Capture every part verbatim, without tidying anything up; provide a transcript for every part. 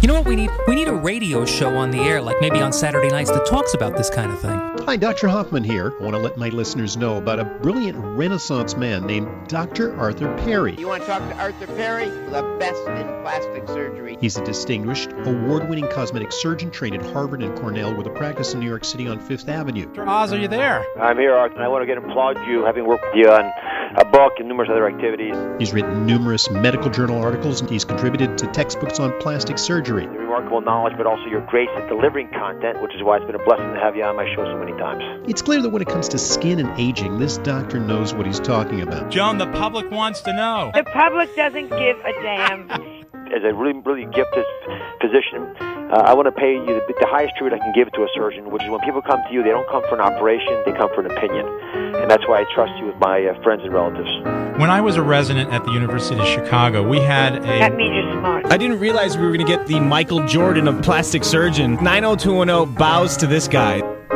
You know what we need? We need a radio show on the air, like maybe on Saturday nights, that talks about this kind of thing. Hi, Doctor Hoffman here. I want to let my listeners know about a brilliant Renaissance man named Doctor Arthur Perry. You want to talk to Arthur Perry? The best in plastic surgery. He's a distinguished, award-winning cosmetic surgeon trained at Harvard and Cornell with a practice in New York City on Fifth Avenue. Doctor Oz, are you there? I'm here, Arthur, and I want to get applaud you, having worked with you on a book and numerous other activities. He's written numerous medical journal articles, and he's contributed to textbooks on plastic surgery. Your remarkable knowledge, but also your grace at delivering content, which is why it's been a blessing to have you on my show so many times. It's clear that when it comes to skin and aging, this doctor knows what he's talking about. Joan, the public wants to know. The public doesn't give a damn. As a really, really gifted physician, uh, I want to pay you the, the highest tribute I can give to a surgeon, which is when people come to you, they don't come for an operation, they come for an opinion. And that's why I trust you with my uh, friends and relatives. When I was a resident at the University of Chicago, we had a... That means you're smart. I didn't realize we were going to get the Michael Jordan of plastic surgeon. nine oh two one oh bows to this guy.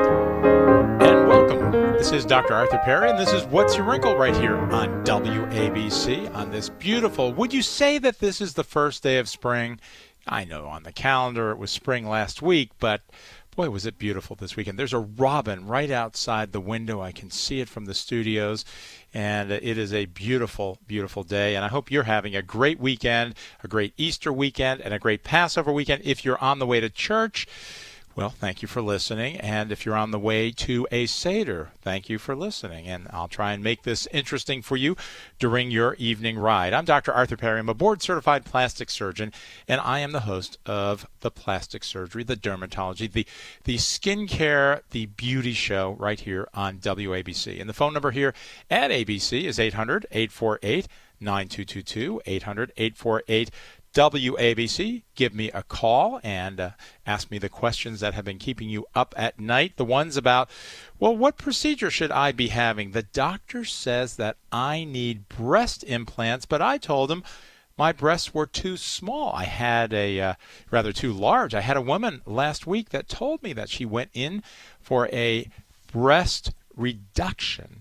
And welcome. This is Doctor Arthur Perry, and this is What's Your Wrinkle right here on W A B C on this beautiful... Would you say that this is the first day of spring? I know on the calendar it was spring last week, but... boy, was it beautiful this weekend. There's a robin right outside the window. I can see it from the studios, and it is a beautiful, beautiful day. And I hope you're having a great weekend, a great Easter weekend, and a great Passover weekend. If you're on the way to church, well, thank you for listening. And if you're on the way to a Seder, thank you for listening. And I'll try and make this interesting for you during your evening ride. I'm Doctor Arthur Perry. I'm a board-certified plastic surgeon, and I am the host of the plastic surgery, the dermatology, the, the skincare, the beauty show right here on W A B C. And the phone number here at A B C is eight hundred, eight four eight, nine two two two, eight hundred, eight four eight, W A B C. Give me a call and uh, ask me the questions that have been keeping you up at night. The ones about, well, what procedure should I be having? The doctor says that I need breast implants, but I told him my breasts were too small. I had a, uh, rather too large. I had a woman last week that told me that she went in for a breast reduction.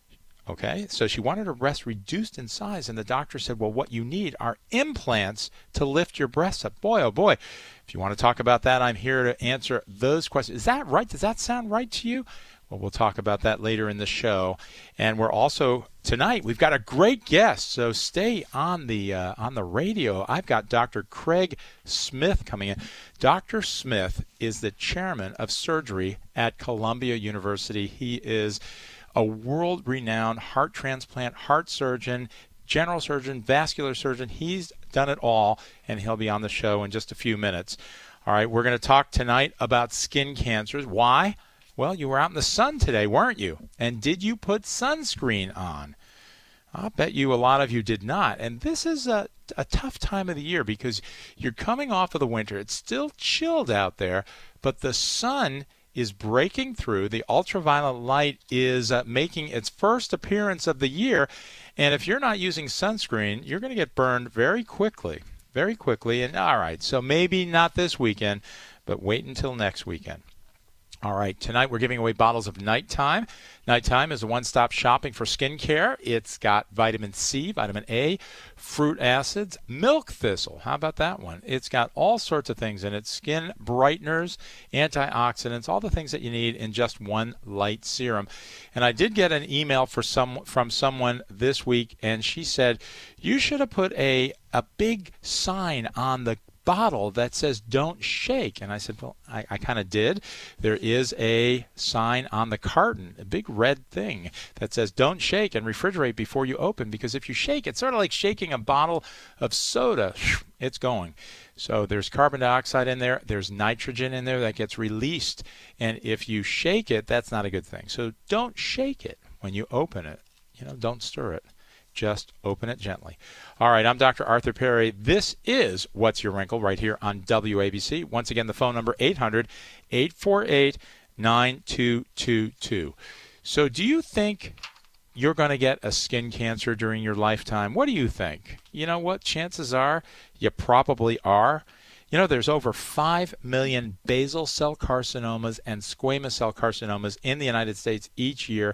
Okay, so she wanted her breasts reduced in size, and the doctor said, well, what you need are implants to lift your breasts up. Boy, oh boy, if you want to talk about that, I'm here to answer those questions. Is that right? Does that sound right to you? Well, we'll talk about that later in the show. And we're also, tonight, we've got a great guest, so stay on the uh, on the radio. I've got Doctor Craig Smith coming in. Doctor Smith is the chairman of surgery at Columbia University. He is a world-renowned heart transplant, heart surgeon, general surgeon, vascular surgeon. He's done it all, and he'll be on the show in just a few minutes. All right, we're going to talk tonight about skin cancers. Why? Well, you were out in the sun today, weren't you? And did you put sunscreen on? I'll bet you a lot of you did not. And this is a, a tough time of the year because you're coming off of the winter. It's still chilled out there, but the sun is breaking through. The ultraviolet light is uh, making its first appearance of the year. And if you're not using sunscreen, you're going to get burned very quickly, very quickly. And all right, so maybe not this weekend, but wait until next weekend. All right, tonight we're giving away bottles of Nighttime. Nighttime is a one-stop shopping for skincare. It's got vitamin C, vitamin A, fruit acids, milk thistle. How about that one? It's got all sorts of things in it, skin brighteners, antioxidants, all the things that you need in just one light serum. And I did get an email for some from someone this week, and she said, you should have put a, a big sign on the bottle that says don't shake. And I said, well, I, I kind of did. There is a sign on the carton, a big red thing that says don't shake and refrigerate before you open, because if you shake, it's sort of like shaking a bottle of soda. It's going. So there's carbon dioxide in there. There's nitrogen in there that gets released. And if you shake it, that's not a good thing. So don't shake it when you open it. You know, don't stir it. Just open it gently. All right, I'm Doctor Arthur Perry. This is What's Your Wrinkle right here on W A B C. Once again, the phone number eight hundred, eight four eight, nine two two two. So do you think you're going to get a skin cancer during your lifetime? What do you think? You know what? Chances are you probably are. You know, there's over five million basal cell carcinomas and squamous cell carcinomas in the United States each year.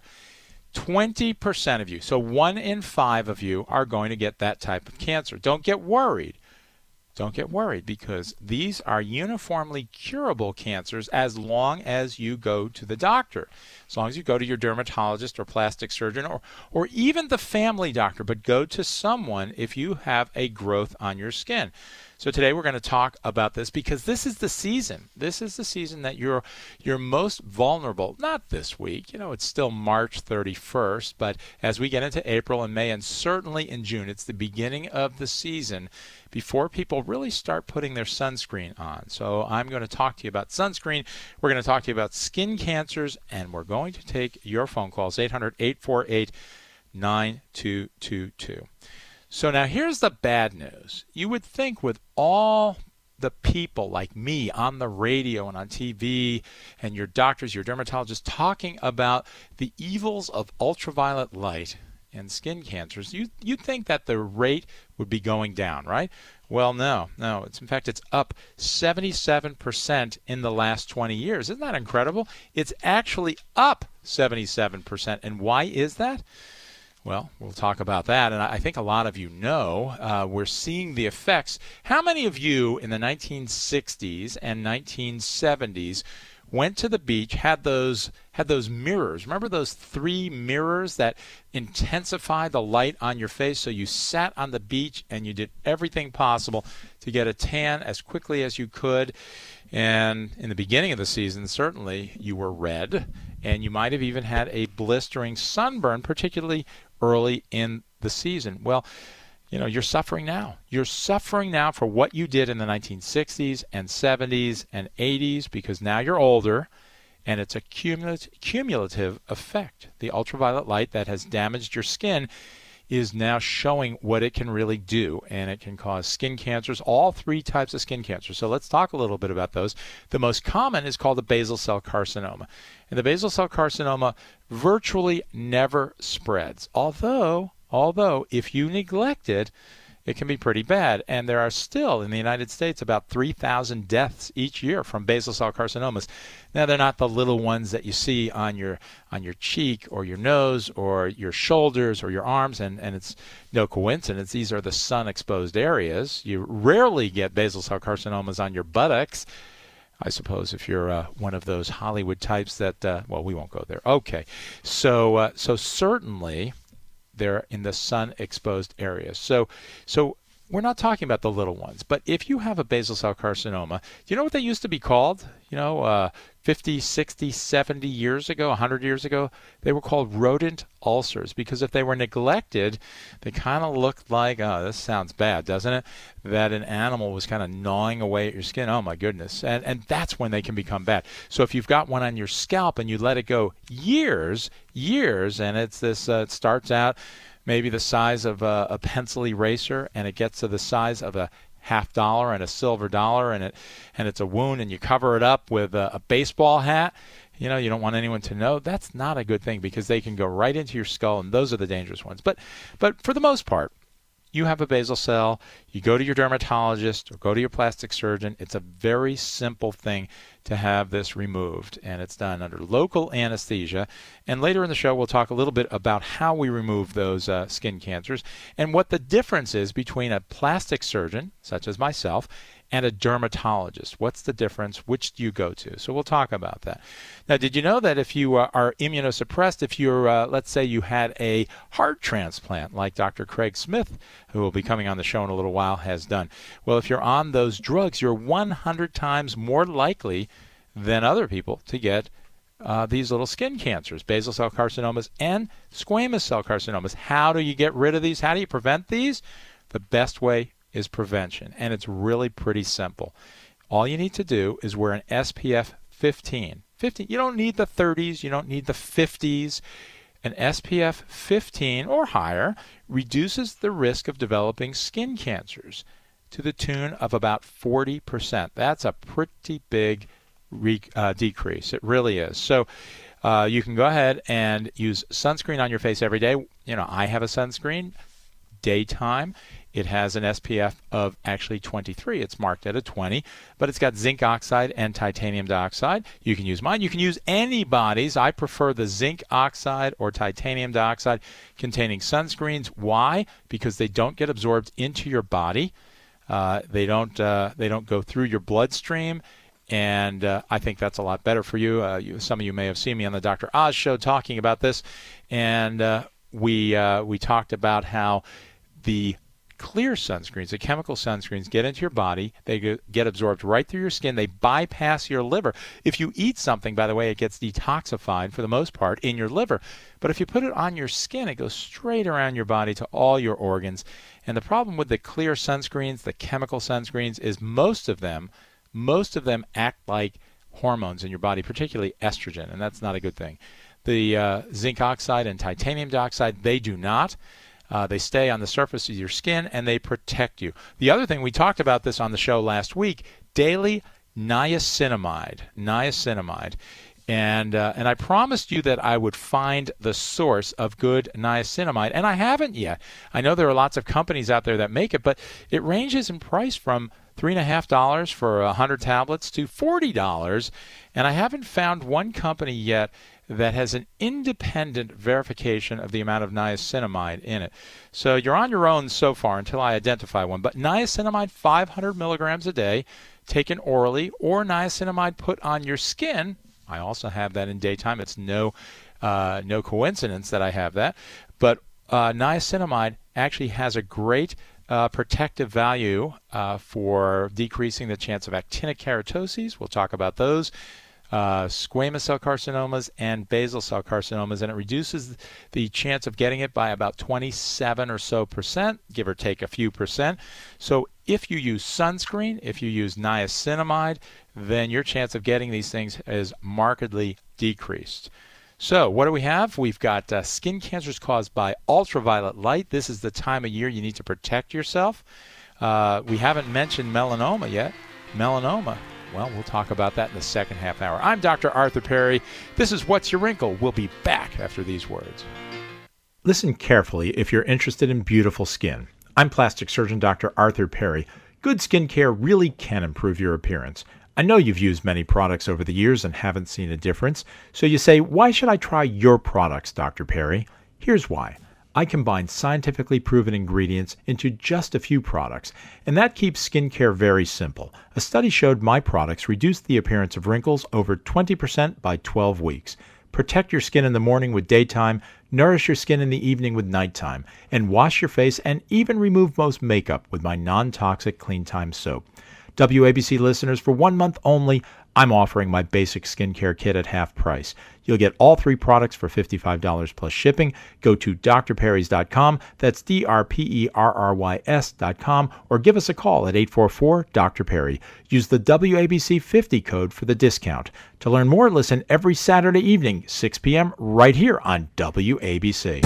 twenty percent of you, so one in five of you, are going to get that type of cancer. Don't get worried. don't get worried, because these are uniformly curable cancers as long as you go to the doctor, as long as you go to your dermatologist or plastic surgeon or, or even the family doctor, but go to someone if you have a growth on your skin. So today we're going to talk about this because this is the season. This is the season that you're you're most vulnerable. Not this week. You know, it's still March thirty-first, but as we get into April and May and certainly in June, it's the beginning of the season before people really start putting their sunscreen on. So I'm going to talk to you about sunscreen. We're going to talk to you about skin cancers, and we're going to take your phone calls, eight hundred, eight four eight, nine two two two. So now here's the bad news. You would think with all the people like me on the radio and on T V and your doctors, your dermatologists talking about the evils of ultraviolet light and skin cancers, you, you'd think that the rate would be going down, right? Well, no, no. It's, in fact, it's up seventy-seven percent in the last twenty years. Isn't that incredible? It's actually up seventy-seven percent. And why is that? Well, we'll talk about that, and I think a lot of you know uh, we're seeing the effects. How many of you in the nineteen sixties and nineteen seventies went to the beach, had those had those mirrors? Remember those three mirrors that intensify the light on your face? So you sat on the beach and you did everything possible to get a tan as quickly as you could. And in the beginning of the season, certainly, you were red, and you might have even had a blistering sunburn, particularly early in the season. Well, you know, you're suffering now. You're suffering now for what you did in the nineteen sixties and seventies and eighties, because now you're older, and it's a cumulative, cumulative effect. The ultraviolet light that has damaged your skin is now showing what it can really do, and it can cause skin cancers, all three types of skin cancer. So let's talk a little bit about those. The most common is called the basal cell carcinoma. And the basal cell carcinoma virtually never spreads, although, although if you neglect it, it can be pretty bad. And there are still, in the United States, about three thousand deaths each year from basal cell carcinomas. Now, they're not the little ones that you see on your on your cheek or your nose or your shoulders or your arms, and, and it's no coincidence. These are the sun-exposed areas. You rarely get basal cell carcinomas on your buttocks. I suppose if you're uh, one of those Hollywood types that, uh, well, we won't go there. Okay. So, uh, so certainly they're in the sun-exposed areas. So, so we're not talking about the little ones. But if you have a basal cell carcinoma, do you know what they used to be called? You know, uh, fifty, sixty, seventy years ago, one hundred years ago, they were called rodent ulcers, because if they were neglected, they kind of looked like, oh, this sounds bad, doesn't it? That an animal was kind of gnawing away at your skin. Oh, my goodness. And, and that's when they can become bad. So if you've got one on your scalp and you let it go years, years, and it's this, uh, it starts out maybe the size of a, a pencil eraser, and it gets to the size of a half dollar and a silver dollar, and it and it's a wound, and you cover it up with a, a baseball hat. You know, you don't want anyone to know. That's not a good thing, because they can go right into your skull, and those are the dangerous ones. But but for the most part, you have a basal cell, you go to your dermatologist or go to your plastic surgeon. It's a very simple thing to have this removed, and it's done under local anesthesia. And later in the show, we'll talk a little bit about how we remove those uh, skin cancers and what the difference is between a plastic surgeon, such as myself, and a dermatologist. What's the difference? Which do you go to? So we'll talk about that. Now, did you know that if you uh, are immunosuppressed, if you're, uh, let's say you had a heart transplant, like Doctor Craig Smith, who will be coming on the show in a little while, has done, well, if you're on those drugs, you're one hundred times more likely than other people to get uh, these little skin cancers, basal cell carcinomas and squamous cell carcinomas. How do you get rid of these? How do you prevent these? The best way is prevention, and it's really pretty simple. All you need to do is wear an S P F fifteen. fifteen. You don't need the thirties, you don't need the fifties. An S P F fifteen or higher reduces the risk of developing skin cancers to the tune of about forty percent. That's a pretty big re- uh, decrease. It really is. So uh, you can go ahead and use sunscreen on your face every day. You know, I have a sunscreen daytime. It has an S P F of actually twenty-three. It's marked at a twenty, but it's got zinc oxide and titanium dioxide. You can use mine. You can use anybody's. I prefer the zinc oxide or titanium dioxide containing sunscreens. Why? Because they don't get absorbed into your body. Uh, they don't uh, they don't go through your bloodstream, and uh, I think that's a lot better for you. Uh, you. Some of you may have seen me on the Doctor Oz show talking about this, and uh, we uh, we talked about how the clear sunscreens, the chemical sunscreens, get into your body. They get absorbed right through your skin. They bypass your liver. If you eat something, by the way, it gets detoxified for the most part in your liver. But if you put it on your skin, it goes straight around your body to all your organs. And the problem with the clear sunscreens, the chemical sunscreens, is most of them, most of them act like hormones in your body, particularly estrogen, and that's not a good thing. The uh, zinc oxide and titanium dioxide, they do not. Uh, they stay on the surface of your skin, and they protect you. The other thing, we talked about this on the show last week, daily niacinamide. Niacinamide. And uh, and I promised you that I would find the source of good niacinamide, and I haven't yet. I know there are lots of companies out there that make it, but it ranges in price from three and a half dollars for a hundred tablets to forty dollars, and I haven't found one company yet that has an independent verification of the amount of niacinamide in it. So you're on your own so far until I identify one. But niacinamide, five hundred milligrams a day, taken orally, or niacinamide put on your skin. I also have that in daytime. It's no uh, no coincidence that I have that. But uh, niacinamide actually has a great uh, protective value uh, for decreasing the chance of actinic keratoses. We'll talk about those. Uh, squamous cell carcinomas and basal cell carcinomas, and it reduces the chance of getting it by about twenty-seven or so percent, give or take a few percent. So if you use sunscreen, if you use niacinamide, then your chance of getting these things is markedly decreased. So what do we have? We've got uh, skin cancers caused by ultraviolet light. This is the time of year you need to protect yourself. Uh, we haven't mentioned melanoma yet. Melanoma. Well, we'll talk about that in the second half hour. I'm Doctor Arthur Perry. This is What's Your Wrinkle? We'll be back after these words. Listen carefully if you're interested in beautiful skin. I'm plastic surgeon Doctor Arthur Perry. Good skin care really can improve your appearance. I know you've used many products over the years and haven't seen a difference. So you say, why should I try your products, Doctor Perry? Here's why. I combine scientifically proven ingredients into just a few products, and that keeps skincare very simple. A study showed my products reduced the appearance of wrinkles over twenty percent by twelve weeks. Protect your skin in the morning with daytime, nourish your skin in the evening with nighttime, and wash your face and even remove most makeup with my non-toxic Clean Time soap. W A B C listeners, for one month only, I'm offering my basic skincare kit at half price. You'll get all three products for fifty-five dollars plus shipping. Go to d r perrys dot com, that's D R P E R R Y S dot com, or give us a call at eight four four, D R Perry. Use the W A B C fifty code for the discount. To learn more, listen every Saturday evening, six p.m., right here on W A B C.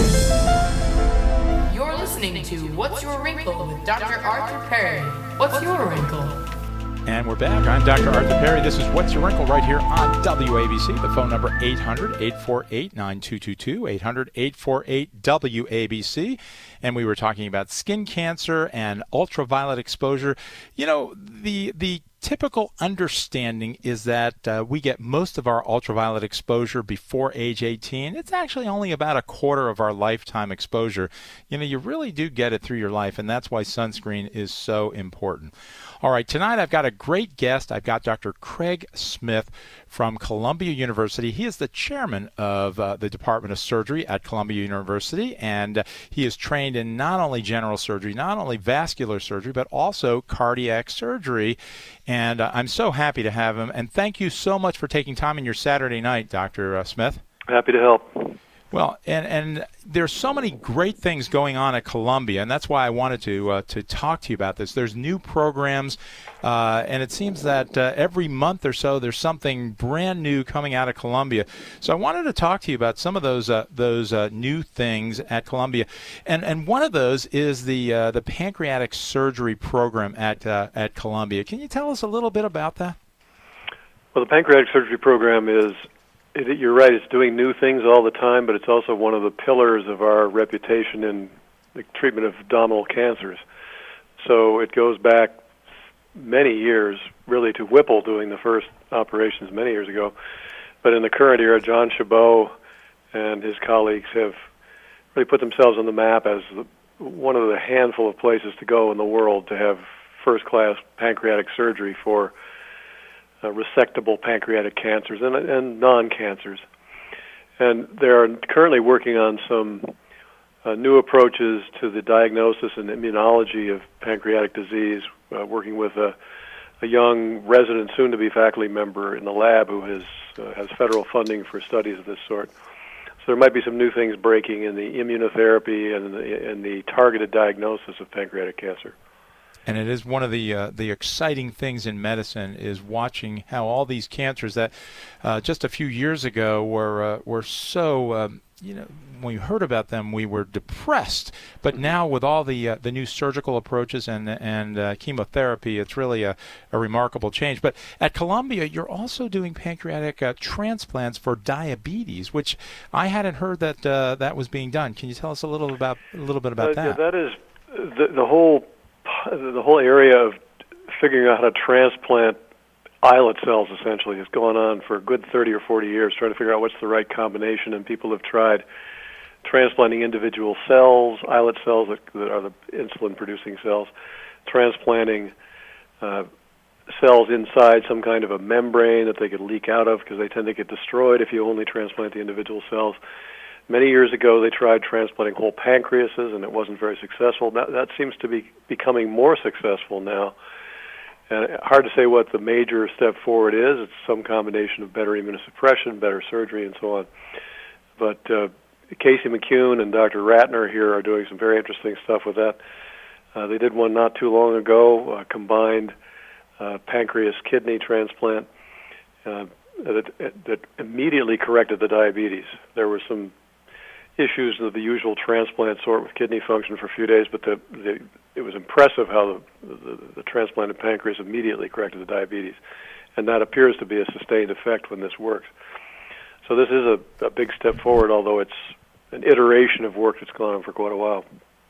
You're listening to What's Your Wrinkle with Doctor Arthur Perry. What's your wrinkle? And we're back. I'm Doctor Arthur Perry. This is What's Your Wrinkle right here on W A B C. The phone number eight hundred, eight four eight, nine two two two, eight hundred, eight four eight, W A B C. And we were talking about skin cancer and ultraviolet exposure. You know, the the typical understanding is that uh, we get most of our ultraviolet exposure before age eighteen. It's actually only about a quarter of our lifetime exposure. You know, you really do get it through your life, and that's why sunscreen is so important. All right, tonight I've got a great guest. I've got Doctor Craig Smith from Columbia University. He is the chairman of uh, the Department of Surgery at Columbia University, and uh, he is trained in not only general surgery, not only vascular surgery, but also cardiac surgery. And uh, I'm so happy to have him. And thank you so much for taking time in your Saturday night, Doctor Uh, Smith. Happy to help. Well, and, and there's so many great things going on at Columbia, and that's why I wanted to uh, to talk to you about this. There's new programs, uh, and it seems that uh, every month or so there's something brand new coming out of Columbia. So I wanted to talk to you about some of those uh, those uh, new things at Columbia, and and one of those is the uh, the pancreatic surgery program at uh, at Columbia. Can you tell us a little bit about that? Well, the pancreatic surgery program is. It, you're right, it's doing new things all the time, but it's also one of the pillars of our reputation in the treatment of abdominal cancers. So it goes back many years, really, to Whipple doing the first operations many years ago. But in the current era, John Chabot and his colleagues have really put themselves on the map as the, one of the handful of places to go in the world to have first-class pancreatic surgery for uh, resectable pancreatic cancers and, and non-cancers. And they're currently working on some uh, new approaches to the diagnosis and immunology of pancreatic disease, uh, working with a, a young resident, soon-to-be faculty member in the lab who has, uh, has federal funding for studies of this sort. So there might be some new things breaking in the immunotherapy and the, and the targeted diagnosis of pancreatic cancer. And it is one of the uh, the exciting things in medicine is watching how all these cancers that uh, just a few years ago were uh, were so um, you know, when we heard about them we were depressed, but now with all the uh, the new surgical approaches and and uh, chemotherapy, it's really a, a remarkable change. But at Columbia, you're also doing pancreatic uh, transplants for diabetes, which I hadn't heard that uh, that was being done. Can you tell us a little about a little bit about uh, that? That is the the whole. The whole area of figuring out how to transplant islet cells essentially has gone on for a good thirty or forty years, trying to figure out what's the right combination, and people have tried transplanting individual cells, islet cells that, that are the insulin-producing cells, transplanting uh, cells inside some kind of a membrane that they could leak out of because they tend to get destroyed if you only transplant the individual cells. Many years ago, they tried transplanting whole pancreases, and it wasn't very successful. That, that seems to be becoming more successful now. And hard to say what the major step forward is. It's some combination of better immunosuppression, better surgery, and so on. But uh, Casey McCune and Doctor Ratner here are doing some very interesting stuff with that. Uh, they did one not too long ago, a combined uh, pancreas-kidney transplant uh, that, that immediately corrected the diabetes. There were some issues of the usual transplant sort with kidney function for a few days, but the, the, it was impressive how the, the, the transplanted pancreas immediately corrected the diabetes, and that appears to be a sustained effect when this works. So this is a, a big step forward, although it's an iteration of work that's gone on for quite a while.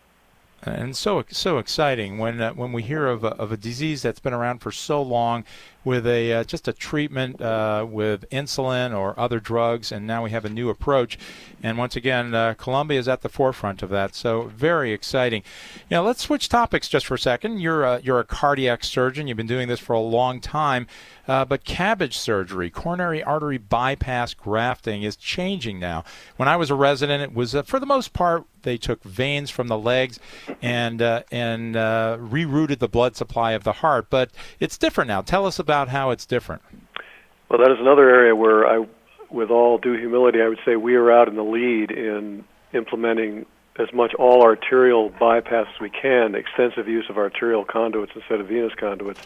And so so exciting when uh, when we hear of a, of a disease that's been around for so long, with a uh, just a treatment uh, with insulin or other drugs, and now we have a new approach. And once again, uh, Columbia is at the forefront of that. So very exciting. Now let's switch topics just for a second. You're a, you're a cardiac surgeon. You've been doing this for a long time, uh, but CABG surgery, coronary artery bypass grafting, is changing now. When I was a resident, it was uh, for the most part they took veins from the legs and uh, and uh, rerouted the blood supply of the heart. But it's different now. Tell us about how it's different. Well, that is another area where I, with all due humility, I would say we are out in the lead in implementing as much all arterial bypass as we can, extensive use of arterial conduits instead of venous conduits.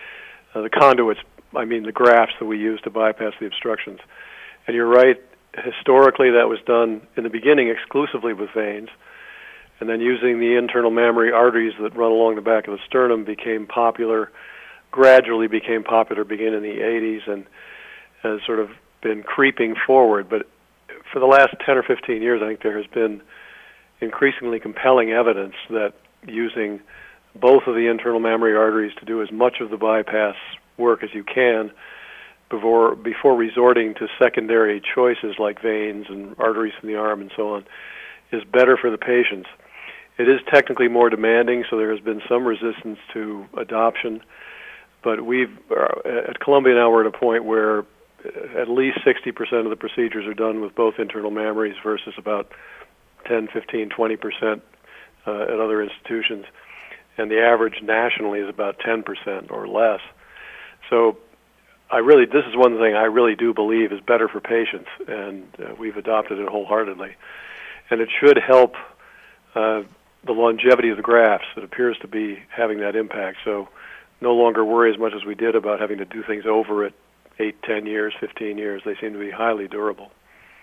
Uh, the conduits, I mean the grafts that we use to bypass the obstructions. And you're right, historically that was done in the beginning exclusively with veins, and then using the internal mammary arteries that run along the back of the sternum became popular, gradually became popular beginning in the eighties, and has sort of been creeping forward. But for the last ten or fifteen years, I think there has been increasingly compelling evidence that using both of the internal mammary arteries to do as much of the bypass work as you can before before resorting to secondary choices like veins and arteries in the arm and so on is better for the patients. It is technically more demanding, so there has been some resistance to adoption. But we've uh, at Columbia now we're at a point where at least sixty percent of the procedures are done with both internal mammaries versus about ten, fifteen, twenty percent uh, at other institutions. And the average nationally is about ten percent or less. So I really, this is one thing I really do believe is better for patients, and uh, we've adopted it wholeheartedly. And it should help uh, the longevity of the grafts. It appears to be having that impact. So no longer worry as much as we did about having to do things over at eight, ten years, fifteen years. They seem to be highly durable.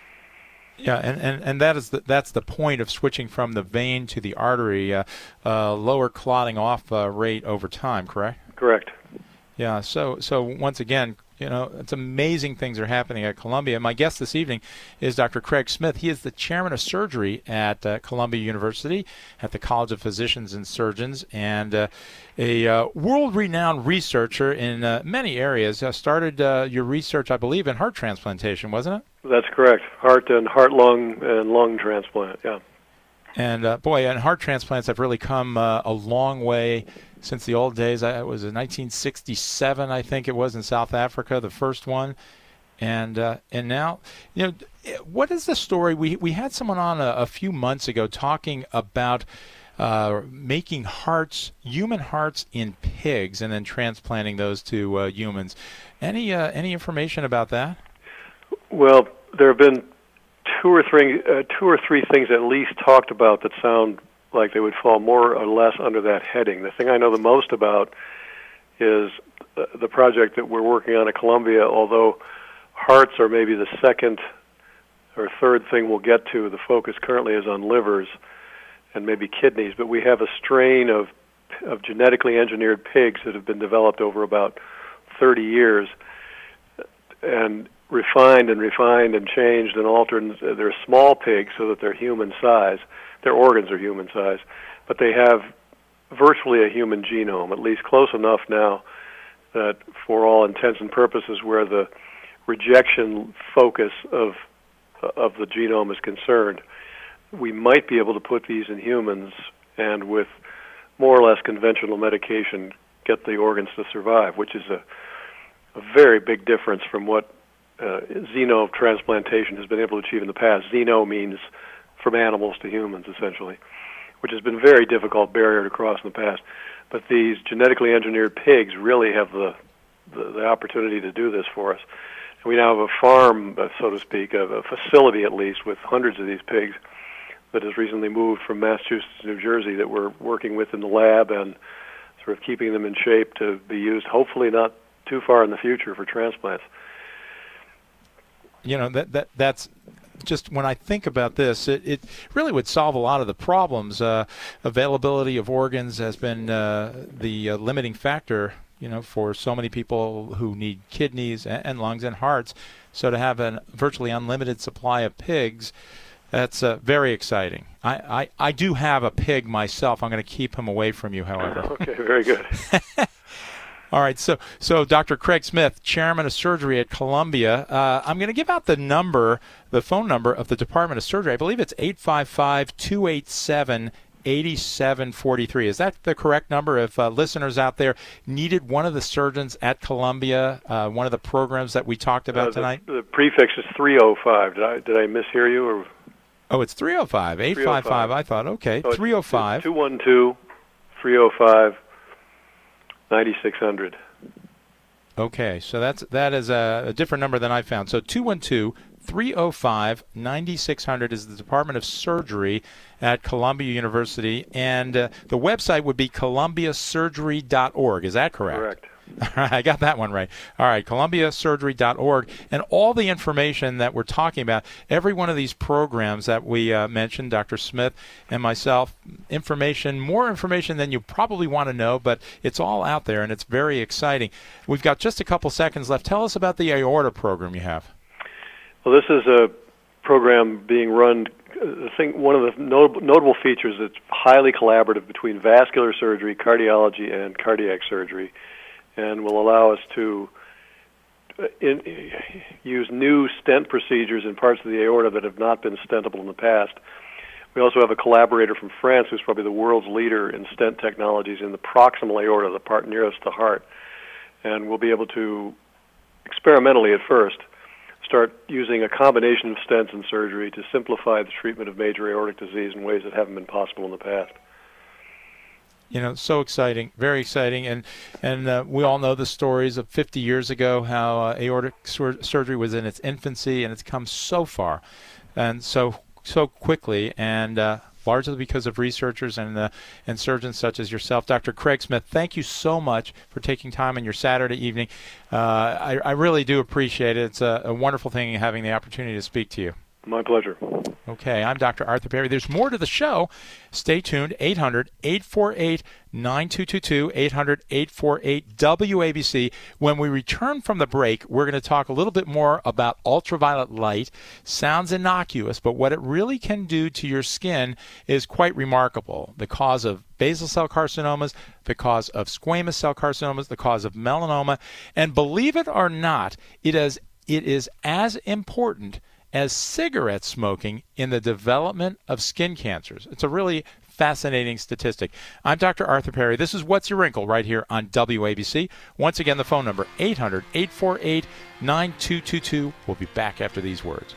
Yeah, and, and, and that is the, that's the point of switching from the vein to the artery, uh, uh, lower clotting off uh, rate over time, correct? Correct. Yeah, so so once again, you know, it's amazing things are happening at Columbia. My guest this evening is Doctor Craig Smith. He is the chairman of surgery at uh, Columbia University at the College of Physicians and Surgeons, and uh, a uh, world-renowned researcher in uh, many areas. Uh, started uh, your research, I believe, in heart transplantation, wasn't it? That's correct. Heart and heart, lung, and lung transplant, yeah. And, uh, boy, and heart transplants have really come uh, a long way since the old days. I, it was in nineteen sixty-seven, I think it was, in South Africa, the first one. And uh, and now, you know, what is the story? We we had someone on a, a few months ago talking about uh, making hearts, human hearts in pigs, and then transplanting those to uh, humans. Any uh, any information about that? Well, there have been two or three uh, two or three things at least talked about that sound like they would fall more or less under that heading. The thing I know the most about is uh, the project that we're working on at Columbia, although hearts are maybe the second or third thing we'll get to. The focus currently is on livers and maybe kidneys, but we have a strain of of genetically engineered pigs that have been developed over about thirty years and refined and refined and changed and altered. They're small pigs so that they're human size. Their organs are human size, but they have virtually a human genome, at least close enough now that for all intents and purposes where the rejection focus of of the genome is concerned, we might be able to put these in humans and with more or less conventional medication get the organs to survive, which is a, a very big difference from what uh, xenotransplantation has been able to achieve in the past. Xeno means from animals to humans, essentially, which has been a very difficult barrier to cross in the past. But these genetically engineered pigs really have the, the, the opportunity to do this for us. We now have a farm, uh, so to speak, a, a facility at least, with hundreds of these pigs that has recently moved from Massachusetts to New Jersey that we're working with in the lab and sort of keeping them in shape to be used, hopefully not too far in the future, for transplants. You know, that that that's just, when I think about this, it, it really would solve a lot of the problems. Uh, availability of organs has been uh, the uh, limiting factor, you know, for so many people who need kidneys and, and lungs and hearts. So to have a virtually unlimited supply of pigs, that's uh, very exciting. I, I, I do have a pig myself. I'm going to keep him away from you, however. Okay, very good. All right, so so Doctor Craig Smith, Chairman of Surgery at Columbia. Uh, I'm going to give out the number, the phone number of the Department of Surgery. I believe it's eight five five, two eight seven, eight seven four three. Is that the correct number? If uh, listeners out there needed one of the surgeons at Columbia, uh, one of the programs that we talked about uh, the, tonight? The prefix is three oh five. Did I did I mishear you? Or? Oh, it's three oh five, eight five five. I thought, okay, oh, three oh five. two one two, three oh five, nine six hundred. Okay, so that's that is a, a different number than I found. So two one two, three oh five, nine six hundred is the Department of Surgery at Columbia University, and uh, the website would be columbia surgery dot org. Is that correct? Correct. All right, I got that one right. All right, columbia surgery dot org, and all the information that we're talking about, every one of these programs that we uh, mentioned, Doctor Smith and myself, information, more information than you probably want to know, but it's all out there, and it's very exciting. We've got just a couple seconds left. Tell us about the aorta program you have. Well, this is a program being run. I think one of the not- notable features is it's highly collaborative between vascular surgery, cardiology, and cardiac surgery, and will allow us to in, use new stent procedures in parts of the aorta that have not been stentable in the past. We also have a collaborator from France who's probably the world's leader in stent technologies in the proximal aorta, the part nearest the heart, and we'll be able to experimentally at first start using a combination of stents and surgery to simplify the treatment of major aortic disease in ways that haven't been possible in the past. You know, so exciting, very exciting, and and uh, we all know the stories of fifty years ago, how uh, aortic sur- surgery was in its infancy, and it's come so far, and so so quickly, and uh, largely because of researchers and uh, and surgeons such as yourself. Doctor Craig Smith, thank you so much for taking time on your Saturday evening. Uh, I, I really do appreciate it. It's a, a wonderful thing having the opportunity to speak to you. My pleasure. Okay, I'm Doctor Arthur Perry. There's more to the show. Stay tuned. eight hundred, eight four eight, nine two two two, eight hundred, eight four eight, W A B C. When we return from the break, we're going to talk a little bit more about ultraviolet light. Sounds innocuous, but what it really can do to your skin is quite remarkable. The cause of basal cell carcinomas, the cause of squamous cell carcinomas, the cause of melanoma, and believe it or not, it is, it is as important as cigarette smoking in the development of skin cancers. It's a really fascinating statistic. I'm Doctor Arthur Perry. This is What's Your Wrinkle right here on W A B C. Once again, the phone number, eight hundred, eight four eight, nine two two two. We'll be back after these words.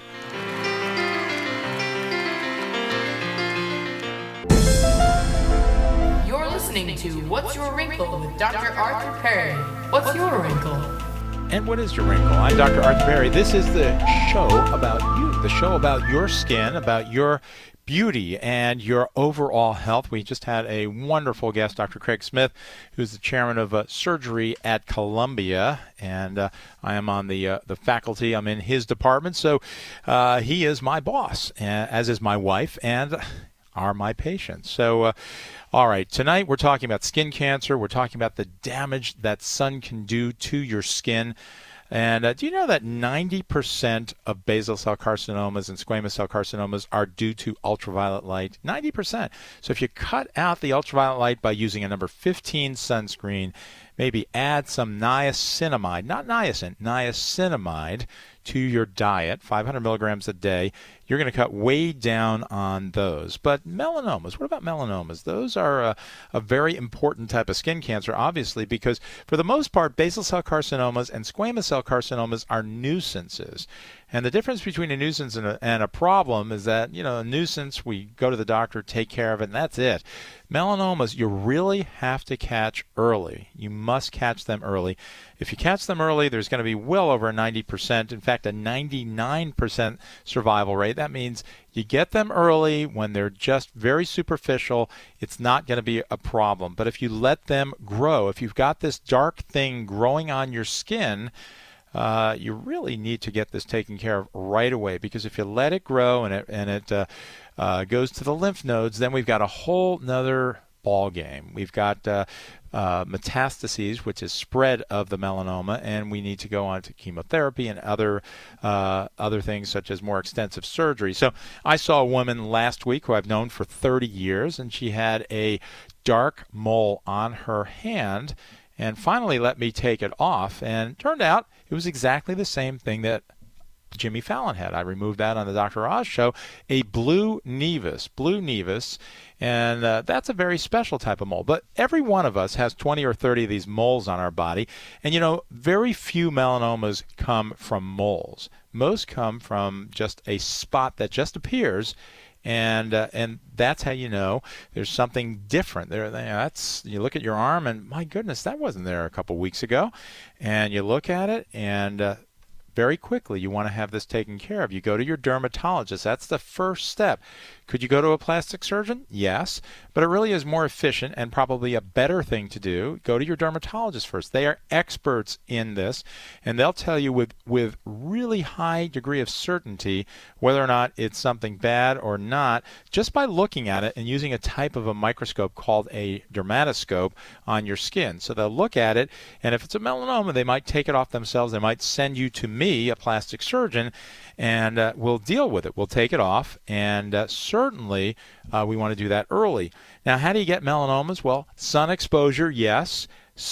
You're listening to What's Your Wrinkle with Doctor Arthur Perry. What's your wrinkle? And what is your wrinkle? I'm Doctor Arthur Perry. This is the show about you, the show about your skin, about your beauty and your overall health. We just had a wonderful guest, Doctor Craig Smith, who's the chairman of uh, surgery at Columbia, and uh, I am on the uh, the faculty. I'm in his department, so uh, he is my boss, uh, as is my wife, and are my patients. So, uh, all right, tonight we're talking about skin cancer. We're talking about the damage that sun can do to your skin. And uh, do you know that ninety percent of basal cell carcinomas and squamous cell carcinomas are due to ultraviolet light? ninety percent. So if you cut out the ultraviolet light by using a number fifteen sunscreen, maybe add some niacinamide, not niacin, niacinamide to your diet, five hundred milligrams a day, you're going to cut way down on those. But melanomas, what about melanomas? Those are a, a very important type of skin cancer, obviously, because for the most part, basal cell carcinomas and squamous cell carcinomas are nuisances. And the difference between a nuisance and a, and a problem is that, you know, a nuisance, we go to the doctor, take care of it, and that's it. Melanomas, you really have to catch early. You must catch them early. If you catch them early, there's going to be well over ninety percent, in fact, a ninety-nine percent survival rate. That means you get them early when they're just very superficial, it's not going to be a problem. But if you let them grow, if you've got this dark thing growing on your skin, Uh, you really need to get this taken care of right away, because if you let it grow and it and it uh, uh, goes to the lymph nodes, then we've got a whole nother ball game. We've got uh, uh, metastases, which is spread of the melanoma, and we need to go on to chemotherapy and other uh, other things such as more extensive surgery. So I saw a woman last week who I've known for thirty years, and she had a dark mole on her hand, and finally let me take it off, and it turned out it was exactly the same thing that Jimmy Fallon had. I removed that on the Doctor Oz show, a blue nevus, blue nevus, and uh, that's a very special type of mole. But every one of us has twenty or thirty of these moles on our body, and you know, very few melanomas come from moles. Most come from just a spot that just appears, and uh, and that's how you know there's something different there. That's, you look at your arm and my goodness, that wasn't there a couple weeks ago, and you look at it and uh, very quickly you want to have this taken care of. You go to your dermatologist. That's the first step. Could you go to a plastic surgeon? Yes, but it really is more efficient and probably a better thing to do. Go to your dermatologist first. They are experts in this, and they'll tell you with, with really high degree of certainty whether or not it's something bad or not, just by looking at it and using a type of a microscope called a dermatoscope on your skin. So they'll look at it, and if it's a melanoma, they might take it off themselves. They might send you to me, a plastic surgeon, and uh, we'll deal with it. We'll take it off, and uh, certainly uh, we want to do that early. Now, how do you get melanomas? Well, sun exposure, yes.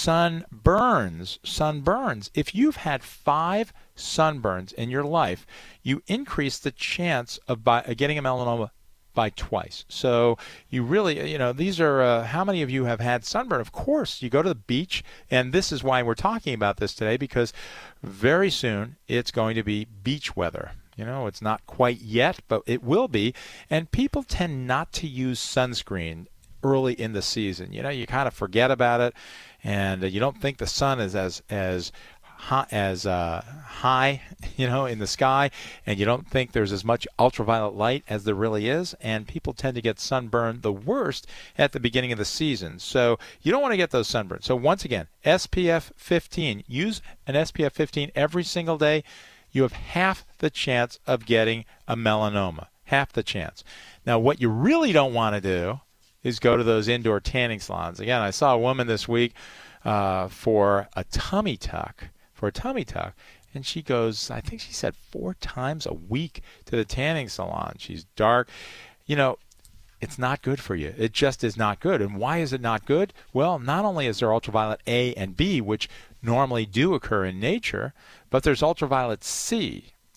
Sunburns, sunburns. If you've had five sunburns in your life, you increase the chance of by, uh, getting a melanoma by twice. So you really, you know, these are, uh, how many of you have had sunburn? Of course, you go to the beach, and this is why we're talking about this today, because very soon it's going to be beach weather. You know, it's not quite yet, but it will be. And people tend not to use sunscreen early in the season. You know, you kind of forget about it, and uh, you don't think the sun is as as high, as uh, high, you know, in the sky, and you don't think there's as much ultraviolet light as there really is. And people tend to get sunburned the worst at the beginning of the season. So you don't want to get those sunburns. So once again, S P F fifteen. Use an S P F fifteen every single day. You have half the chance of getting a melanoma. Half the chance. Now, what you really don't want to do is go to those indoor tanning salons. Again, I saw a woman this week uh, for a tummy tuck, for a tummy tuck, and she goes, I think she said four times a week to the tanning salon. She's dark. You know, it's not good for you. It just is not good. And why is it not good? Well, not only is there ultraviolet A and B, which normally do occur in nature, but there's ultraviolet C.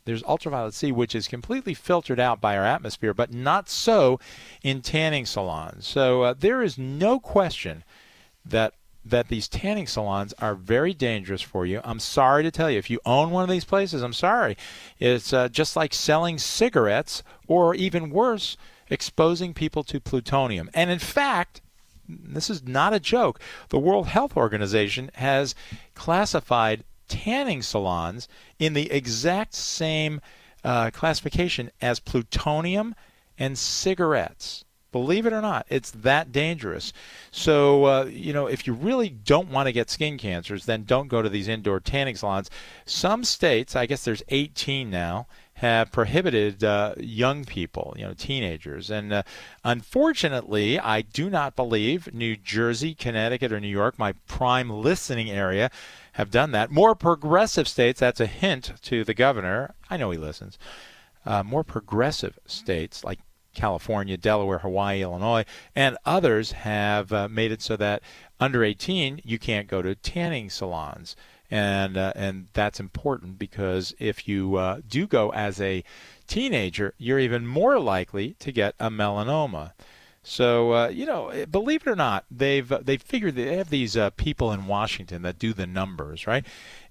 There's ultraviolet C, which is completely filtered out by our atmosphere, but not so in tanning salons. So uh, there is no question that that these tanning salons are very dangerous for you. I'm sorry to tell you, if you own one of these places, I'm sorry. It's uh, just like selling cigarettes, or even worse, exposing people to plutonium. And in fact, this is not a joke, the World Health Organization has classified tanning salons in the exact same uh, classification as plutonium and cigarettes. Believe it or not, it's that dangerous. So, uh, you know, if you really don't want to get skin cancers, then don't go to these indoor tanning salons. Some states, I guess there's eighteen now, have prohibited uh, young people, you know, teenagers. And uh, unfortunately, I do not believe New Jersey, Connecticut, or New York, my prime listening area, have done that. More progressive states, that's a hint to the governor. I know he listens. Uh, more progressive states like California, Delaware, Hawaii, Illinois, and others have uh, made it so that under eighteen you can't go to tanning salons. And uh, and that's important because if you uh, do go as a teenager, you're even more likely to get a melanoma. So, uh, you know, believe it or not, they've uh, they've figured they have these uh, people in Washington that do the numbers, right?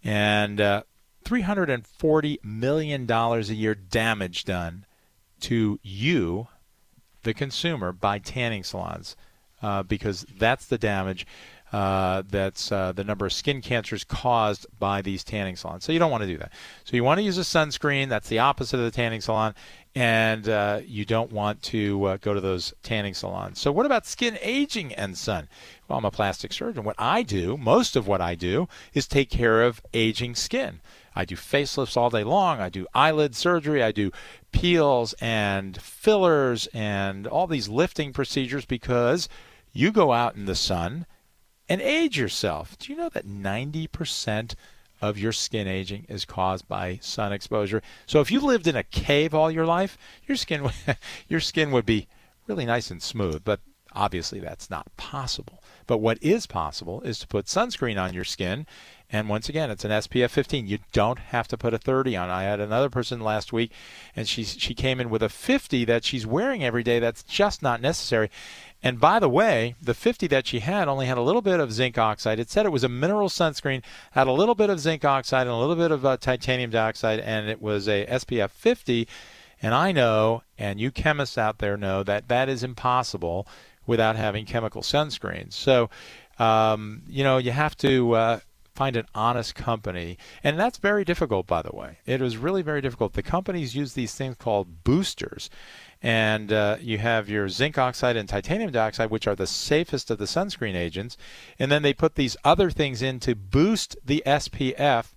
And uh, three hundred forty million dollars a year damage done to you, the consumer, by tanning salons, uh, because that's the damage. Uh, that's uh, the number of skin cancers caused by these tanning salons. So you don't want to do that. So you want to use a sunscreen. That's the opposite of the tanning salon. And uh, you don't want to uh, go to those tanning salons. So what about skin aging and sun? Well, I'm a plastic surgeon. What I do, most of what I do, is take care of aging skin. I do facelifts all day long. I do eyelid surgery. I do peels and fillers and all these lifting procedures because you go out in the sun and age yourself. Do you know that ninety percent of your skin aging is caused by sun exposure? So if you lived in a cave all your life, your skin your skin would be really nice and smooth, but obviously that's not possible. But what is possible is to put sunscreen on your skin, and once again, it's an S P F fifteen. You don't have to put a thirty on. I had another person last week, and she she came in with a fifty that she's wearing every day. That's just not necessary. And by the way, the fifty that she had only had a little bit of zinc oxide. It said it was a mineral sunscreen, had a little bit of zinc oxide and a little bit of uh, titanium dioxide, and it was a S P F fifty. And I know, and you chemists out there know, that that is impossible without having chemical sunscreens. So, um, you know, you have to uh, find an honest company. And that's very difficult, by the way. It was really very difficult. The companies use these things called boosters. And uh, you have your zinc oxide and titanium dioxide, which are the safest of the sunscreen agents. And then they put these other things in to boost the S P F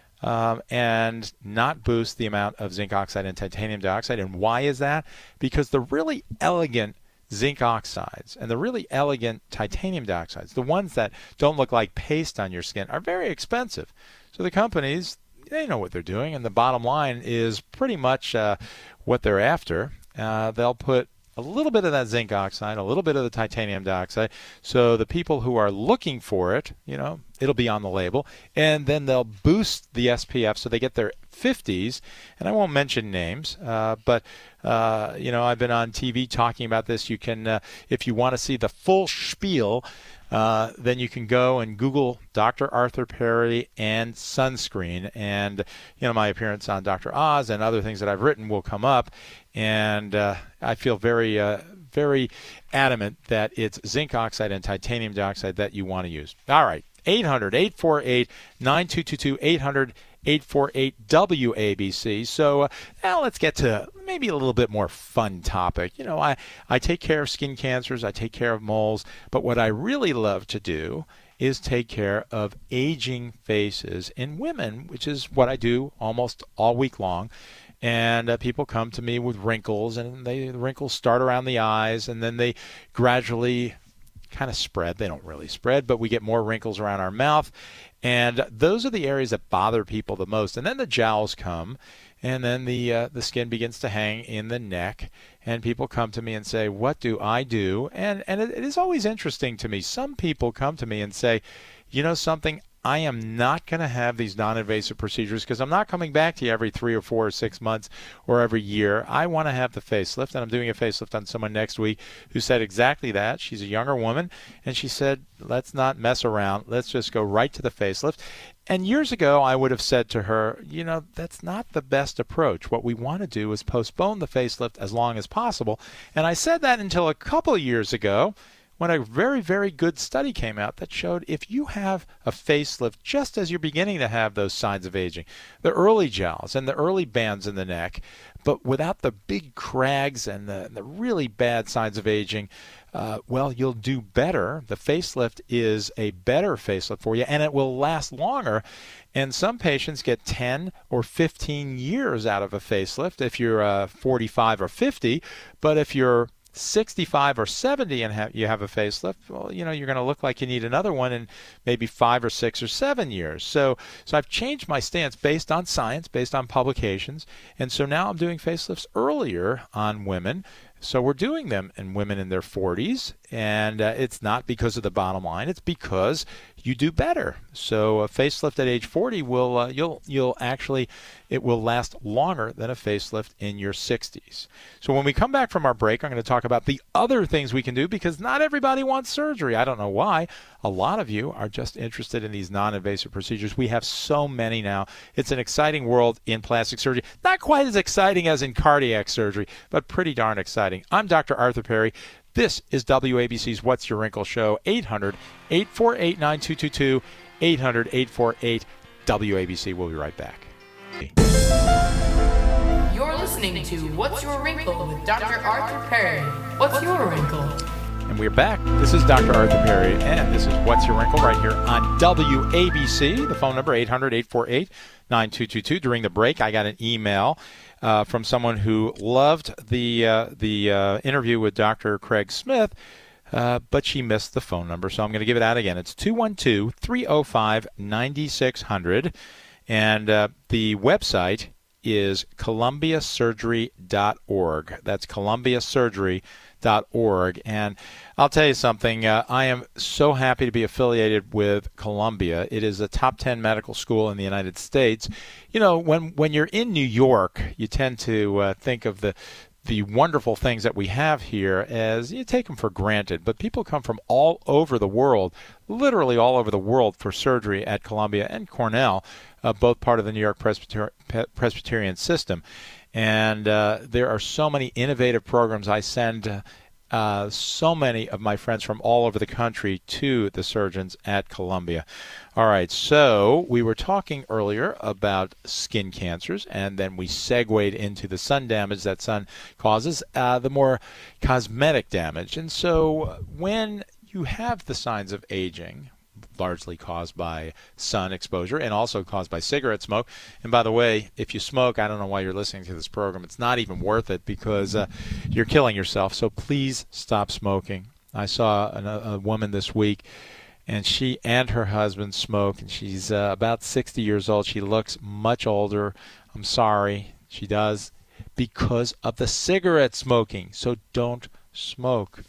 um, and not boost the amount of zinc oxide and titanium dioxide. And why is that? Because the really elegant zinc oxides and the really elegant titanium dioxides, the ones that don't look like paste on your skin, are very expensive. So the companies, they know what they're doing, and the bottom line is pretty much uh, what they're after. Uh, they'll put a little bit of that zinc oxide, a little bit of the titanium dioxide, so the people who are looking for it, you know, it'll be on the label, and then they'll boost the S P F so they get their fifties, and I won't mention names, uh, but, uh, you know, I've been on T V talking about this. You can, uh, if you want to see the full spiel, Uh, then you can go and Google Doctor Arthur Perry and sunscreen, and you know, my appearance on Doctor Oz and other things that I've written will come up, and uh, I feel very, uh, very adamant that it's zinc oxide and titanium dioxide that you want to use. All right, eight hundred, eight four eight, nine two two two, eight hundred, eight four eight, W A B C. So uh, now let's get to maybe a little bit more fun topic. You know, I, I take care of skin cancers, I take care of moles, but what I really love to do is take care of aging faces in women, which is what I do almost all week long. And uh, people come to me with wrinkles, and they, the wrinkles start around the eyes, and then they gradually kind of spread. They don't really spread, but we get more wrinkles around our mouth. And those are the areas that bother people the most. And then the jowls come, and then the uh, the skin begins to hang in the neck. And people come to me and say, what do I do? And, and it, it is always interesting to me. Some people come to me and say, you know something, I am not going to have these non-invasive procedures because I'm not coming back to you every three or four or six months or every year. I want to have the facelift, and I'm doing a facelift on someone next week who said exactly that. She's a younger woman, and she said, let's not mess around. Let's just go right to the facelift. And years ago, I would have said to her, you know, that's not the best approach. What we want to do is postpone the facelift as long as possible. And I said that until a couple of years ago when a very, very good study came out that showed if you have a facelift just as you're beginning to have those signs of aging, the early jowls and the early bands in the neck, but without the big crags and the, the really bad signs of aging, uh, well, you'll do better. The facelift is a better facelift for you, and it will last longer. And some patients get ten or fifteen years out of a facelift if you're uh, forty-five or fifty, but if you're sixty-five or seventy and have, you have a facelift, well, you know, you're going to look like you need another one in maybe five or six or seven years. So, so I've changed my stance based on science, based on publications, and so now I'm doing facelifts earlier on women. So we're doing them in women in their forties, and uh, it's not because of the bottom line. It's because you do better. So a facelift at age forty will uh, you'll you'll actually it will last longer than a facelift in your sixties. So when we come back from our break, I'm going to talk about the other things we can do because not everybody wants surgery. I don't know why. A lot of you are just interested in these non-invasive procedures. We have so many now. It's an exciting world in plastic surgery. Not quite as exciting as in cardiac surgery, but pretty darn exciting. I'm Doctor Arthur Perry. This is W A B C's What's Your Wrinkle Show, eight hundred, eight four eight, nine two two two, eight hundred, eight four eight, W A B C. We'll be right back. You're listening to What's Your Wrinkle with Doctor Arthur Perry. What's your wrinkle? And we're back. This is Doctor Arthur Perry, and this is What's Your Wrinkle right here on W A B C. The phone number, eight hundred, eight four eight, nine two two two. During the break, I got an email Uh, from someone who loved the uh, the uh, interview with Doctor Craig Smith, uh, but she missed the phone number, so I'm going to give it out again. It's two one two, three oh five, nine six zero zero, and uh, the website is columbia surgery dot org. That's columbia surgery dot org. And I'll tell you something, uh, I am so happy to be affiliated with Columbia. It is a top ten medical school in the United States. You know, when when you're in New York, you tend to uh, think of the the wonderful things that we have here as you take them for granted. But people come from all over the world, literally all over the world, for surgery at Columbia and Cornell, uh, both part of the New York Presbyter- Presbyterian system. And uh, there are so many innovative programs. I send uh, uh, so many of my friends from all over the country to the surgeons at Columbia. All right, so we were talking earlier about skin cancers, and then we segued into the sun damage that sun causes, uh, the more cosmetic damage. And so when you have the signs of aging, largely caused by sun exposure and also caused by cigarette smoke. And by the way, if you smoke, I don't know why you're listening to this program. It's not even worth it because uh, you're killing yourself. So please stop smoking. I saw a, a woman this week, and she and her husband smoke, and she's uh, about sixty years old. She looks much older. I'm sorry, she does, because of the cigarette smoking. So don't smoke.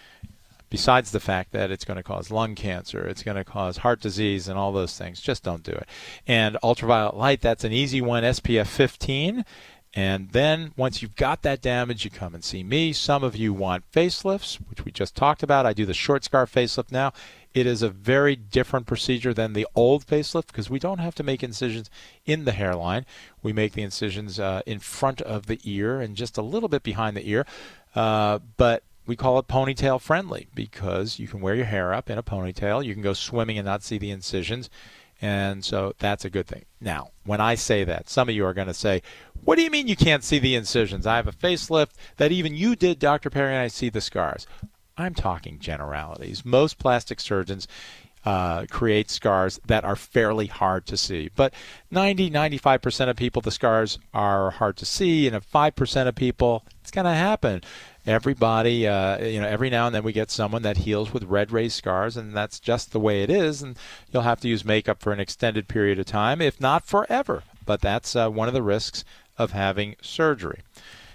Besides the fact that it's going to cause lung cancer, it's going to cause heart disease and all those things. Just don't do it. And ultraviolet light, that's an easy one, S P F fifteen. And then once you've got that damage, you come and see me. Some of you want facelifts, which we just talked about. I do the short scar facelift now. It is a very different procedure than the old facelift because we don't have to make incisions in the hairline. We make the incisions uh, in front of the ear and just a little bit behind the ear. Uh, but we call it ponytail friendly because you can wear your hair up in a ponytail. You can go swimming and not see the incisions. And so that's a good thing. Now, when I say that, some of you are going to say, what do you mean you can't see the incisions? I have a facelift that even you did, Doctor Perry, and I see the scars. I'm talking generalities. Most plastic surgeons uh, create scars that are fairly hard to see. But ninety, ninety-five percent of people, the scars are hard to see. And if five percent of people, it's going to happen. Everybody, uh, you know, every now and then we get someone that heals with red raised scars, and that's just the way it is. And you'll have to use makeup for an extended period of time, if not forever. But that's uh, one of the risks of having surgery.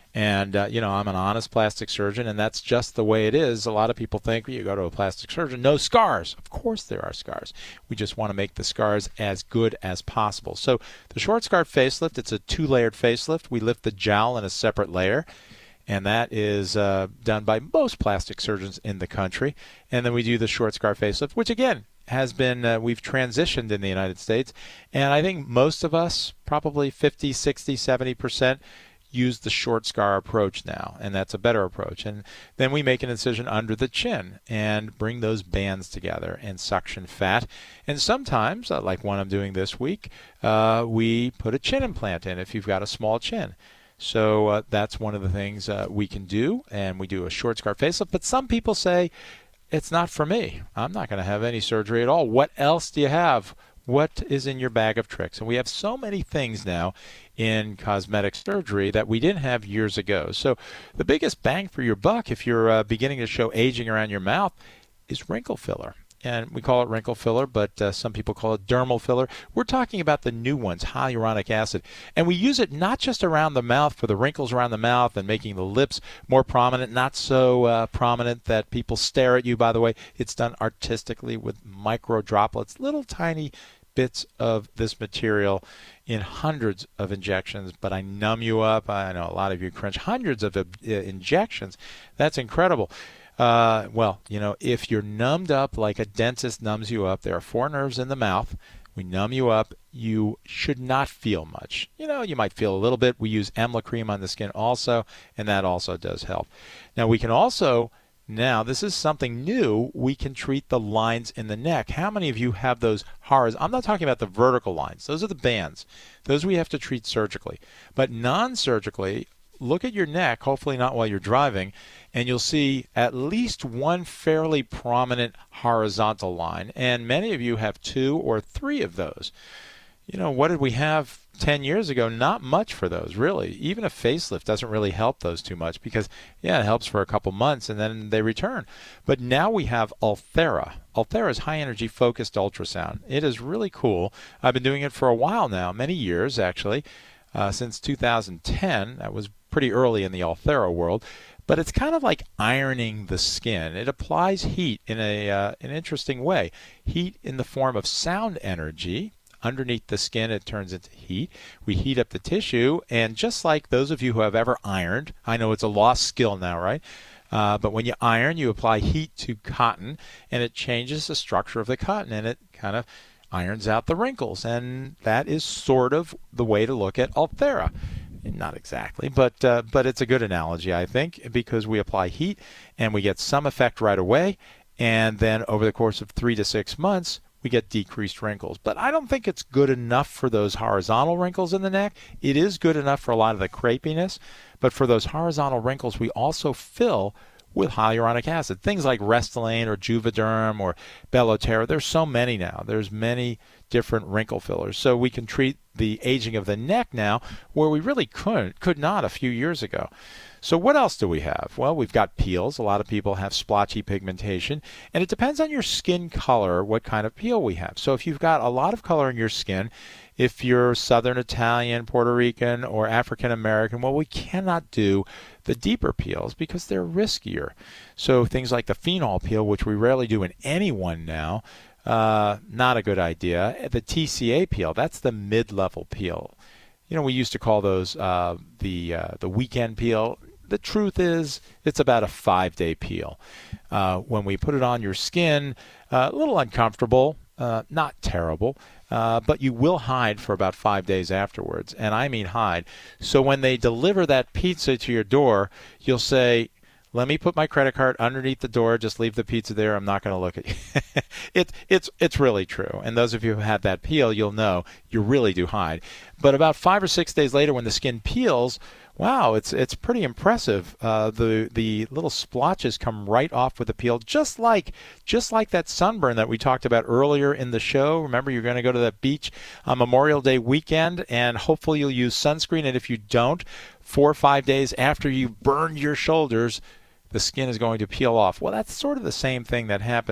And, uh, you know, I'm an honest plastic surgeon, and that's just the way it is. A lot of people think you go to a plastic surgeon, no scars. Of course there are scars. We just want to make the scars as good as possible. So the short scar facelift, it's a two-layered facelift. We lift the jowl in a separate layer, and that is uh, done by most plastic surgeons in the country. And then we do the short scar facelift, which, again, has been, uh, we've transitioned in the United States. And I think most of us, probably fifty, sixty, seventy percent, use the short scar approach now, and that's a better approach. And then we make an incision under the chin and bring those bands together and suction fat. And sometimes, uh, like one I'm doing this week, uh, we put a chin implant in if you've got a small chin. So uh, that's one of the things uh, we can do, and we do a short scar facelift. But some people say, it's not for me. I'm not going to have any surgery at all. What else do you have? What is in your bag of tricks? And we have so many things now in cosmetic surgery that we didn't have years ago. So the biggest bang for your buck, if you're uh, beginning to show aging around your mouth, is wrinkle filler. And we call it wrinkle filler, but uh, some people call it dermal filler. We're talking about the new ones, hyaluronic acid. And we use it not just around the mouth for the wrinkles around the mouth and making the lips more prominent, not so uh, prominent that people stare at you, by the way. It's done artistically with micro droplets, little tiny bits of this material in hundreds of injections, but I numb you up. I know a lot of you cringe. Hundreds of uh, injections. That's incredible. Uh, well, you know, if you're numbed up like a dentist numbs you up, there are four nerves in the mouth. We numb you up. You should not feel much. You know, you might feel a little bit. We use Emla cream on the skin also, and that also does help. Now, we can also, now, this is something new, we can treat the lines in the neck. How many of you have those horizontal? I'm not talking about the vertical lines. Those are the bands. Those we have to treat surgically. But non-surgically, look at your neck, hopefully not while you're driving, and you'll see at least one fairly prominent horizontal line. And many of you have two or three of those. You know, what did we have ten years ago? Not much for those, really. Even a facelift doesn't really help those too much because, yeah, it helps for a couple months and then they return. But now we have Ulthera. Ulthera is high-energy focused ultrasound. It is really cool. I've been doing it for a while now, many years actually, uh, since two thousand ten. That was pretty early in the Ulthera world. But it's kind of like ironing the skin. It applies heat in a uh, an interesting way. Heat in the form of sound energy. Underneath the skin, it turns into heat. We heat up the tissue, and just like those of you who have ever ironed, I know it's a lost skill now, right? Uh, but when you iron, you apply heat to cotton, and it changes the structure of the cotton, and it kind of irons out the wrinkles. And that is sort of the way to look at Ulthera. Not exactly, but uh, but it's a good analogy, I think, because we apply heat, and we get some effect right away, and then over the course of three to six months, we get decreased wrinkles. But I don't think it's good enough for those horizontal wrinkles in the neck. It is good enough for a lot of the crepiness, but for those horizontal wrinkles, we also fill with hyaluronic acid. Things like Restylane or Juvederm or Belotera. There's so many now. There's many different wrinkle fillers. So we can treat the aging of the neck now where we really couldn't, could not a few years ago. So what else do we have? Well, we've got peels. A lot of people have splotchy pigmentation, and it depends on your skin color what kind of peel we have. So if you've got a lot of color in your skin, if you're Southern Italian, Puerto Rican, or African American, well, we cannot do the deeper peels because they're riskier. So things like the phenol peel, which we rarely do in anyone now, uh, not a good idea. The T C A peel, that's the mid-level peel. You know, we used to call those uh, the uh, the weekend peel. The truth is, it's about a five-day peel. Uh, when we put it on your skin, uh, a little uncomfortable, uh, not terrible, uh, but you will hide for about five days afterwards, and I mean hide. So when they deliver that pizza to your door, you'll say, let me put my credit card underneath the door, just leave the pizza there, I'm not going to look at you. it, it's, it's really true, and those of you who had that peel, you'll know you really do hide. But about five or six days later when the skin peels, wow, it's it's pretty impressive. Uh, the the little splotches come right off with the peel, just like just like that sunburn that we talked about earlier in the show. Remember, you're going to go to the beach on Memorial Day weekend, and hopefully you'll use sunscreen. And if you don't, four or five days after you burned your shoulders, the skin is going to peel off. Well, that's sort of the same thing that happens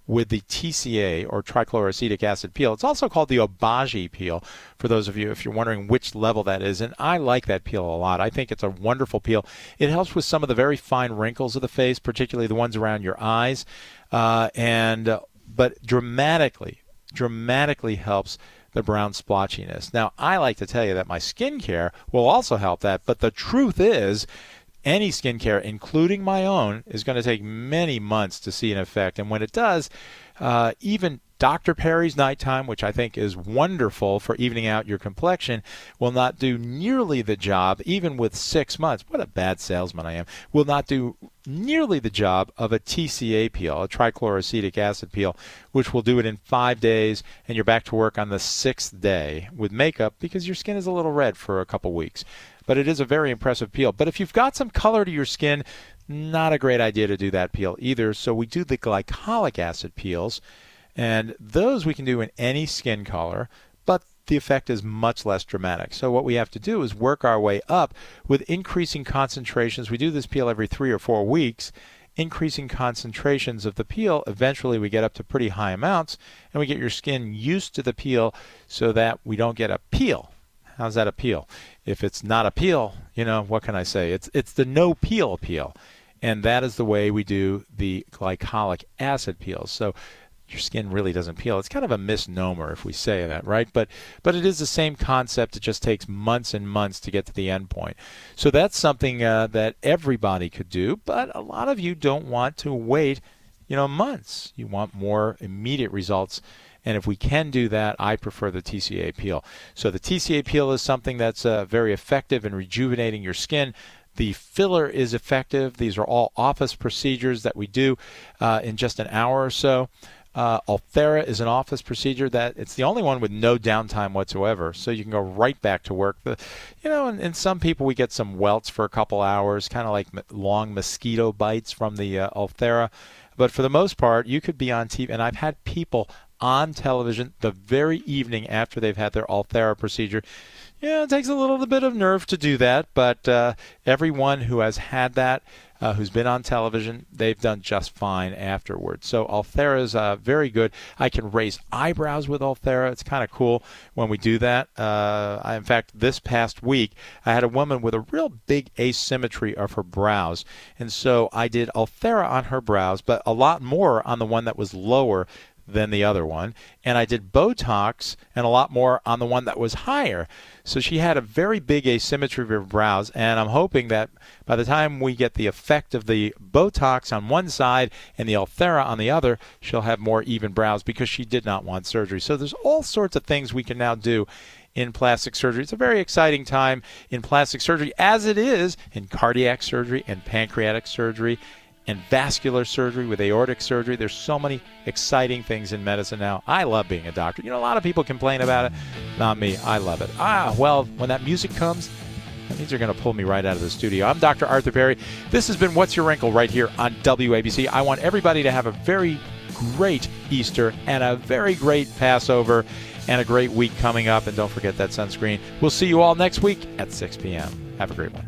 with the T C A, or trichloroacetic acid peel. It's also called the Obagi peel, for those of you if you're wondering which level that is. And I like that peel a lot. I think it's a wonderful peel. It helps with some of the very fine wrinkles of the face, particularly the ones around your eyes, uh, and uh, but dramatically, dramatically helps the brown splotchiness. Now, I like to tell you that my skincare will also help that, but the truth is, any skincare, including my own, is going to take many months to see an effect. And when it does, uh, even Doctor Perry's Nighttime, which I think is wonderful for evening out your complexion, will not do nearly the job, even with six months. What a bad salesman I am. Will not do nearly the job of a T C A peel, a trichloroacetic acid peel, which will do it in five days, and you're back to work on the sixth day with makeup because your skin is a little red for a couple weeks. But it is a very impressive peel. But if you've got some color to your skin, not a great idea to do that peel either. So we do the glycolic acid peels, and those we can do in any skin color, but the effect is much less dramatic. So what we have to do is work our way up with increasing concentrations. We do this peel every three or four weeks, increasing concentrations of the peel. Eventually we get up to pretty high amounts, and we get your skin used to the peel so that we don't get a peel. How's that a peel? If it's not a peel, you know, what can I say? It's it's the no peel peel. And that is the way we do the glycolic acid peels. So your skin really doesn't peel. It's kind of a misnomer if we say that, right? But but it is the same concept. It just takes months and months to get to the end point. So that's something uh, that everybody could do, but a lot of you don't want to wait, you know, months. You want more immediate results. And if we can do that, I prefer the T C A peel. So the T C A peel is something that's uh, very effective in rejuvenating your skin. The filler is effective. These are all office procedures that we do uh, in just an hour or so. Uh, Ulthera is an office procedure that it's the only one with no downtime whatsoever, so you can go right back to work. The, you know, and, and some people, we get some welts for a couple hours, kind of like long mosquito bites from the uh, Ulthera. But for the most part, you could be on T V, and I've had people on television the very evening after they've had their Ulthera procedure. Yeah, it takes a little bit of nerve to do that, but uh, everyone who has had that, uh, who's been on television, they've done just fine afterwards. So Ulthera is uh, very good. I can raise eyebrows with Ulthera. It's kind of cool when we do that. Uh, I, in fact, this past week, I had a woman with a real big asymmetry of her brows, and so I did Ulthera on her brows, but a lot more on the one that was lower than the other one, and I did Botox and a lot more on the one that was higher. So she had a very big asymmetry of her brows, and I'm hoping that by the time we get the effect of the Botox on one side and the Ulthera on the other, she'll have more even brows because she did not want surgery. So there's all sorts of things we can now do in plastic surgery. It's a very exciting time in plastic surgery, as it is in cardiac surgery and pancreatic surgery and vascular surgery with aortic surgery. There's so many exciting things in medicine now. I love being a doctor. You know, a lot of people complain about it. Not me. I love it. Ah, well, when that music comes, that means they're going to pull me right out of the studio. I'm Doctor Arthur Perry. This has been What's Your Wrinkle right here on W A B C. I want everybody to have a very great Easter and a very great Passover and a great week coming up. And don't forget that sunscreen. We'll see you all next week at six p.m. Have a great one.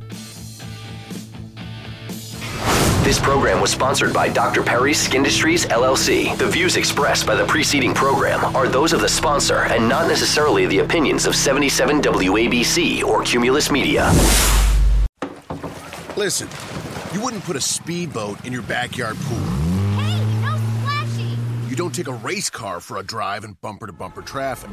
This program was sponsored by Doctor Perry's Skin Industries, L L C. The views expressed by the preceding program are those of the sponsor and not necessarily the opinions of seventy-seven W A B C or Cumulus Media. Listen, you wouldn't put a speedboat in your backyard pool. Hey, no splashing! You don't take a race car for a drive in bumper-to-bumper traffic.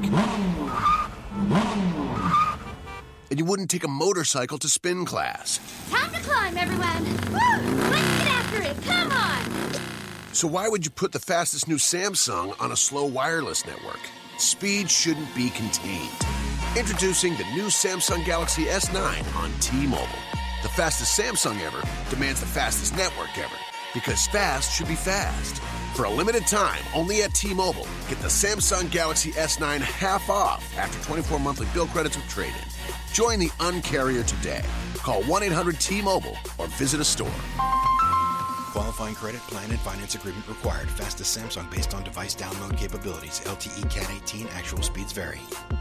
And you wouldn't take a motorcycle to spin class. Time to climb, everyone! Woo! Let's get after it! Come on! So why would you put the fastest new Samsung on a slow wireless network? Speed shouldn't be contained. Introducing the new Samsung Galaxy S nine on T-Mobile. The fastest Samsung ever demands the fastest network ever, because fast should be fast. For a limited time, only at T-Mobile, get the Samsung Galaxy S nine half off after twenty-four monthly bill credits with trade-in. Join the Un-carrier today. Call one eight hundred T Mobile or visit a store. Qualifying credit, plan, and finance agreement required. Fastest Samsung based on device download capabilities. L T E Cat eighteen. Actual speeds vary.